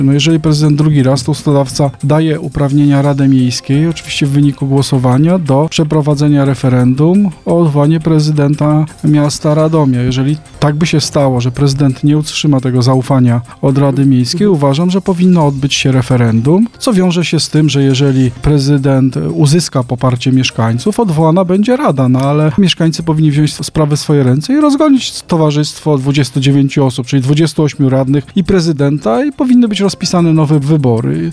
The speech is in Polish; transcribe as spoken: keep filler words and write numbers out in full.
No jeżeli prezydent drugi raz, to ustawodawca daje uprawnienia Radzie Miejskiej, oczywiście w wyniku głosowania, do przeprowadzenia referendum o odwołanie prezydenta miasta Radomia. Jeżeli tak by się stało, że prezydent nie utrzyma tego zaufania od Rady Miejskiej, uważam, że powinno odbyć się referendum, co wiąże się z tym, że jeżeli prezydent uzyska poparcie mieszkańców, odwołana będzie Rada, no ale mieszkańcy powinni wziąć sprawę w swoje ręce i rozgonić towarzystwo dwudziestu dziewięciu osób, czyli dwudziestu ośmiu radnych i prezydenta i powinny być rozpisane nowe wybory.